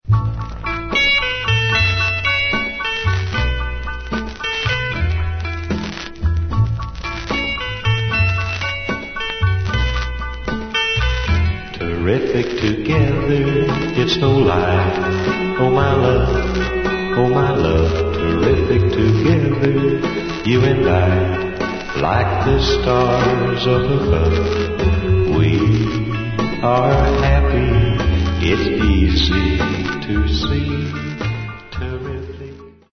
Terrific together, it's no lie. Oh my love, terrific together, you and I, like the stars up above. We are happy, it's easy to see.